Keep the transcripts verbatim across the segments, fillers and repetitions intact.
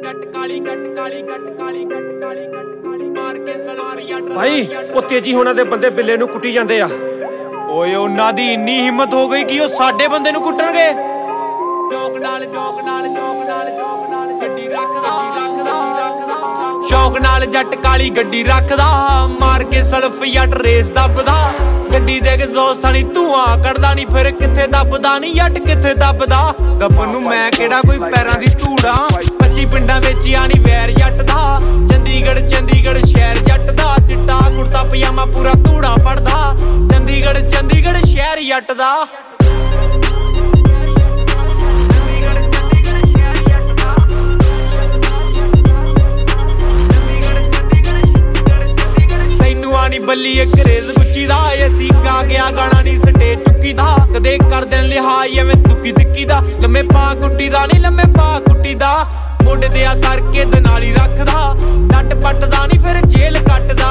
भाई वो तेजी होना दे बंदे बिल्ले नूं कुੱਟੀ ਜਾਂਦੇ ਆ। ਓਏ ਉਹਨਾਂ ਦੀ ਇੰਨੀ ਹਿੰਮਤ ਹੋ ਗਈ ਕਿ ਉਹ ਸਾਡੇ ਬੰਦੇ ਨੂੰ ਕੁੱਟਣਗੇ। ਚੌਕ ਨਾਲ ਚੌਕ ਨਾਲ ਚੌਕ ਨਾਲ ਚੌਕ ਨਾਲ ਗੱਡੀ ਰੱਖਦਾ ਰੱਖਦਾ ਸ਼ੌਕ ਨਾਲ ਜੱਟ ਕਾਲੀ ਗੱਡੀ ਰੱਖਦਾ, ਮਾਰ ਕੇ ਸਲਫ ਜੱਟ ਰੇਸ ਦੱਬਦਾ। ਗੱਡੀ ਦੇ ਕੇ ਦੋਸਤਾਂ ਨੀ ਧੂਆਂ ਕੱਢਦਾ ਨੀ, ਫਿਰ ਕਿੱਥੇ ਦੱਬਦਾ ਨੀ ਜੱਟ ਕਿੱਥੇ ਦੱਬਦਾ। ਦੱਬਣ ਨੂੰ ਮੈਂ ਕਿਹੜਾ ਕੋਈ ਪੈਰਾਂ ਦੀ ਧੂੜਾ, ਪੱਚੀ ਪਿੰਡਾਂ ਵਿੱਚ ਆਣੀ ਵੈਰ ਜੱਟ ਦਾ। ਚੰਡੀਗੜ੍ਹ ਚੰਡੀਗੜ੍ਹ ਸ਼ਹਿਰ ਜੱਟ ਦਾ, ਚਿੱਟਾ ਕੁੜਤਾ ਪਜਾਮਾ ਪੂਰਾ ਧੂੜਾ ਪੜਦਾ। ਚੰਡੀਗੜ੍ਹ ਚੰਡੀਗੜ੍ਹ ਸ਼ਹਿਰ ਜੱਟ ਦਾ। ਬੱਲੀ ਇੱਕ ਰੇਜ਼ ਗੁੱਚੀ ਦਾ, ਅਸੀਂ ਗਾ ਗਿਆ ਗਾਣਾ ਨੀ ਸਟੇਜ ਚੁੱਕੀ ਦਾ। ਕਦੇ ਕਰ ਦੇਣ ਲਿਹਾਜ਼ ਐਵੇਂ ਤੁੱਕੀ ਤਿੱਕੀ ਦਾ, ਲੰਮੇ ਪਾ ਕੁੱਟੀ ਦਾ ਨੀ ਲੰਮੇ ਪਾ ਕੁੱਟੀ ਦਾ। ਮੋਢੇ ਤੇ ਆ ਕਰਕੇ ਦਨਾਲੀ ਰੱਖਦਾ, ਡੱਟ ਪੱਟਦਾ ਨੀ ਫਿਰ ਜੇਲ੍ਹ ਕੱਟਦਾ।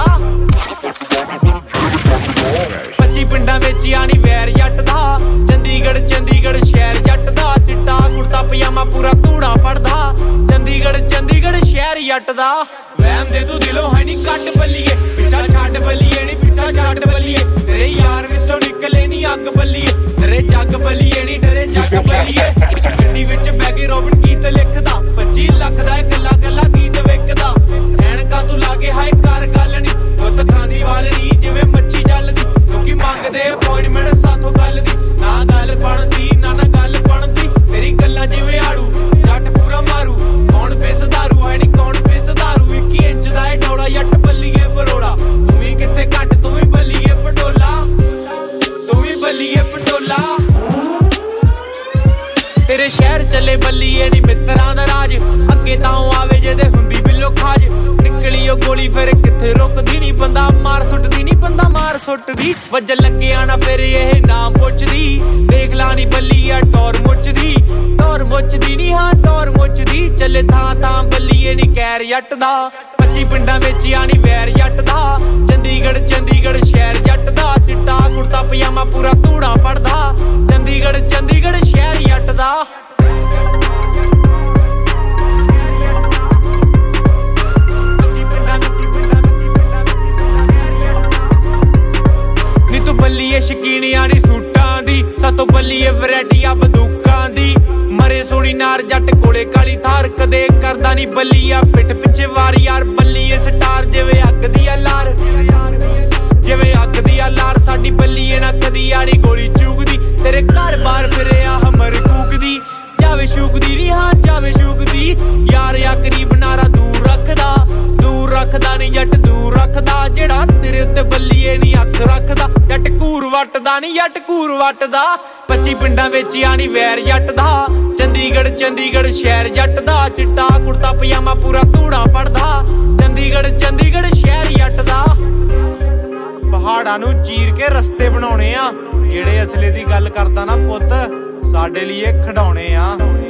ਪੱਚੀ ਪਿੰਡਾਂ ਵਿੱਚ ਆਣੀ ਵੈਰ ਜੱਟ ਦਾ, ਚੰਡੀਗੜ੍ਹ ਚੰਡੀਗੜ੍ਹ ਸ਼ਹਿਰ ਜੱਟ ਦਾ। ਚਿੱਟਾ ਕੁੜਤਾ ਪਜਾਮਾ ਪੂਰਾ ਧੂੜਾ ਪੜਦਾ, ਚੰਡੀਗੜ੍ਹ ਚੰਡੀਗੜ੍ਹ ਸ਼ਹਿਰ ਜੱਟ ਦਾ। ਵਹਿਮ ਦੇ ਤੂੰ ਦਿਲੋਂ ਹੈ ਨੀ ਕੱਟ ਬੱਲੀਏ, ਪਿੱਛਾ ਛੱਡ ਬੱਲੀਏ ਨੀ ਪਿੱਛਾ ਛੱਡ ਬੱਲੀਏ। ਤੇਰੇ ਯਾਰ ਵਿੱਚੋਂ ਨਿਕਲੇ ਨੀ ਅੱਗ ਬੱਲੀਏ, ਡਰੇ ਜੱਗ ਬੱਲੀਏ ਨੀ ਡਰੇ ਜੱਗ ਬੱਲੀਏ। ਗੱਡੀ ਵਿੱਚ ਬਹਿ ਕੇ ਰੋਬਿਨ ਗੀਤ ਲਿਖਦਾ, ਪੱਚੀ ਲੱਖ ਦਾ ਇਕੱਲਾ ਇਕੱਲਾ ਗੀਤ ਵਿਕਦਾ। ਐਨਕਾਂ ਤੂੰ ਲਾਗੇ ਹਾਏ ਕਰ ਗੱਲ ਨੀ, ਗੁੱਤ ਖਾਂਦੀ ਵਾਲ ਨੀ ਜਿਵੇਂ ਮੱਛੀ ਜਲਦੀ। ਲੋਕੀ ਮੰਗਦੇ ਅਪੋਇੰਟਮੈਂਟ ਸਾਥੋਂ ਗੱਲ ਦੀ, ਨਾ ਗੱਲ ਬਣਦੀ ਨਾ ਨਾ ਗੱਲ ਬਣਦੀ। ਤੇਰੀ ਗੱਲਾਂ ਜਿਵੇਂ ਆੜੂ ਜੱਟ ਪੂਰਾ ਮਾਰੂ, ਕੌਣ ਫਿਸ ਦਾਰੂ ਹੈ ਨੀ ਕੌਣ ਫਿਸ ਦਾਰੂ। ਇੱਕੀ ਇੰਚ ਦਾ ਏ ਡੋਲਾ ਜੱਟ ਬੱਲੀਏ ਬਰੋੜਾ, ਤੂੰ ਵੀ ਕਿੱਥੇ ਘੱਟ ਤੂੰ ਵੀ ਬੱਲੀਏ ਪਟੋਲਾ, ਤੂੰ ਵੀ ਬੱਲੀਏ ਪਟੋਲਾ। ਤੇਰੇ ਸ਼ਹਿਰ ਚੱਲੇ ਬੱਲੀਏ ਨੀ ਮਿੱਤਰਾਂ ਦਾ ਰਾਜ, ਅੱਗੇ ਤਾਂ ਆਵੇ ਜਿਹਦੇ ਹੁੰਦੀ ਬਿੱਲੋ ਖਾਜ। ਨਿਕਲੀ ਉਹ ਗੋਲੀ ਫਿਰ ਕਿੱਥੇ ਰੁਕਦੀ ਨੀ, ਬੰਦਾ ਮਾਰ ਸੁੱਟਦੀ ਨੀ ਬੰਦਾ ਮਾਰ ਸੁੱਟਦੀ। ਵੱਜਣ ਲੱਗਿਆ ਨਾ ਫਿਰ ਇਹ ਨਾਮ ਪੁੱਛਦੀ, ਦੇਖ ਲਾ ਨੀ ਬੱਲੀਆ ਟੌਰ ਮੁੱਚਦੀ। ਟੌਰ ਮੁੱਚਦੀ ਨੀ ਹਾਂ ਟੌਰ ਮੁੱਚਦੀ, ਚੱਲੇ ਥਾਂ ਥਾਂ ਬੱਲੀਏ ਨੀ ਕੈਰ ਜੱਟ ਦਾ। ਪੱਚੀ ਪਿੰਡਾਂ ਵਿੱਚ ਆਣੀ ਵੈਰ ਜੱਟ ਦਾ, ਚੰਡੀਗੜ੍ਹ ਚੰਡੀਗੜ੍ਹ ਸ਼ਹਿਰ ਜੱਟ ਦਾ। ਚਿੱਟਾ ਕੁੜਤਾ ਪਜਾਮਾ ਪੂਰਾ ਧੂੜਾ ਪੜਦਾ, ਚੰਡੀਗੜ੍ਹ ਚੰਡੀਗੜ੍ਹ ਸ਼ਹਿਰ ਜੱਟ ਦਾ। ਨੀ ਤੂੰ ਬੱਲੀਏ ਸ਼ਕੀਨੀਆਂ ਨੀ ਸੂਟਾਂ ਦੀ, ਸਾਤੋਂ ਬੱਲੀਏ ਵੈਰਾਈਟੀ ਆ ਬੰਦੂਕਾਂ ਦੀ। ਮਰੇ ਸੋਹਣੀ ਨਾਰ ਜੱਟ ਕੋਲੇ ਕਾਲੀ ਥਾਰ, ਕਦੇ ਕਰਦਾ ਨੀ ਬੱਲੀਆ ਪਿੱਠ ਪਿੱਛੇ ਵਾਰ ਯਾਰ। ਬੱਲੀਏ ਸਟਾਰ ਜਿਵੇਂ ਅੱਗ ਦੀ ਆ ਲਾਰ, ਜਿਵੇਂ ਅੱਗ ਦੀ ਆ ਲਾਰ। ਸਾਡੀ ਬੱਲੀਏ ਨਾ ਕਦੀ ਆੜੀ ਗੋਲੀ ਚੂਕਦੀ, ਤੇਰੇ ਘਰ ਬਾਰ ਫਿਰਿਆ ਹਮਰ ਕੂਕਦੀ। ਜਾਵੇ ਸ਼ੂਕਦੀ ਨੀ ਹਾਂ ਜਾਵੇ ਸ਼ੂਕਦੀ, ਯਾਰ ਯਾ ਕਰੀਬ ਨਾਰਾ ਦੂਰ ਰੱਖਦਾ। ਦੂਰ ਰੱਖਦਾ ਨੀ ਜੱਟ ਦੂਰ ਰੱਖਦਾ, ਜਿਹੜਾ ਤੇਰੇ ਉੱਤੇ ਬੱਲੀਏ ਨੀ ਅੱਖ ਰੱਖਦਾ। ਜੱਟ ਘੂਰ ਵੱਟਦਾ ਨੀ ਜੱਟ ਘੂਰ ਵੱਟਦਾ, ਪੱਚੀ ਪਿੰਡਾਂ ਵਿੱਚ ਆਣੀ ਵੈਰ ਜੱਟ ਦਾ। ਚੰਡੀਗੜ੍ਹ ਚੰਡੀਗੜ੍ਹ ਸ਼ਹਿਰ ਜੱਟ ਦਾ, ਚਿੱਟਾ ਕੁੜਤਾ ਪਜਾਮਾ ਪੂਰਾ ਧੂੜਾ ਪੜਦਾ। ਚੰਡੀਗੜ੍ਹ ਚੰਡੀਗੜ੍ਹ ਸ਼ਹਿਰ ਜੱਟ ਦਾ। ਪਹਾੜਾਂ ਨੂੰ ਚੀਰ ਕੇ ਰਸਤੇ ਬਣਾਉਣੇ ਆ, ਜਿਹੜੇ ਅਸਲੇ ਦੀ ਗੱਲ ਕਰਦਾ ਨਾ ਪੁੱਤ ਸਾਡੇ ਲਈ ਇਹ ਖਿਡੌਣੇ ਆ।